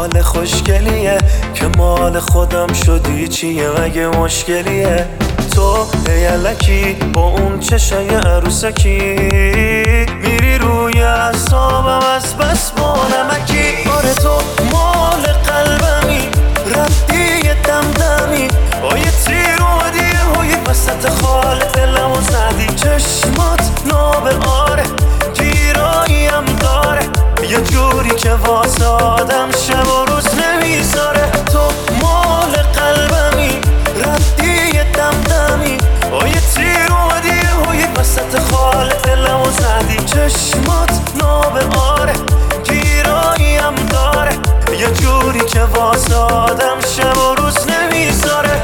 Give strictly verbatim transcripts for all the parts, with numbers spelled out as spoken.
حال خوشگلیه که مال خودم شدی چیه مگه مشکلیه؟ تو هیلکی با اون چشای عروسکی میری روی اعصابم از بس با نمکی. آره تو مال قلبمی رفتی یه دمدمی با یه تیر اومدی هوی وسط خال دلمو زدی. چشمات ناب آره گیراییم داره یه جوری که واسه آدم شب و روز نمیذاره. تو مال قلبمی رفتی یه دمدمی با یه تیر اومدی هوی وسط خال دلمو زدی. چشمات ناب آره گیراییم داره یه جوری که واسه آدم شب و روز نمیذاره.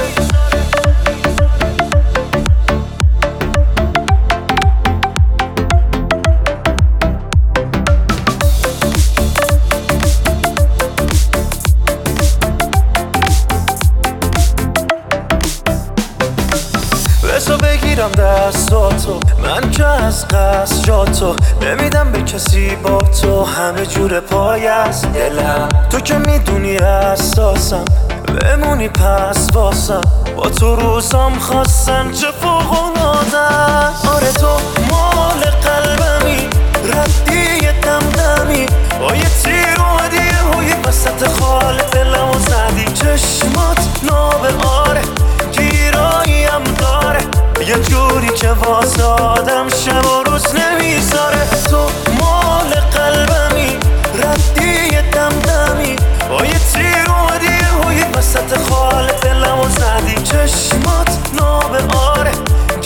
بسا بگیرم دستاتو من که از قصد جاتو نمیدم به کسی با تو همه جور پای از دلم. تو که میدونی اساسم بمونی پس واسم با تو روزام خواستن چه فوق‌العاده‌ست. آره تو مال قلبمی رفتی یه دمدمی با یه تیر اومدی هوی وسط خال دلمو زدی. چشمات ناب آره گیراییم داره یه جوری که واسه آدم شب و روز نمیذاره. تو مال قلبمی رفتی یه دمدمی با یه تیر اومدی هوی وسط خال دلمو زدی. چشمات ناب آره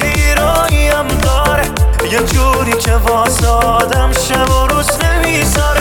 گیراییم داره یه جوری که واسه آدم شب و روز نمیذاره.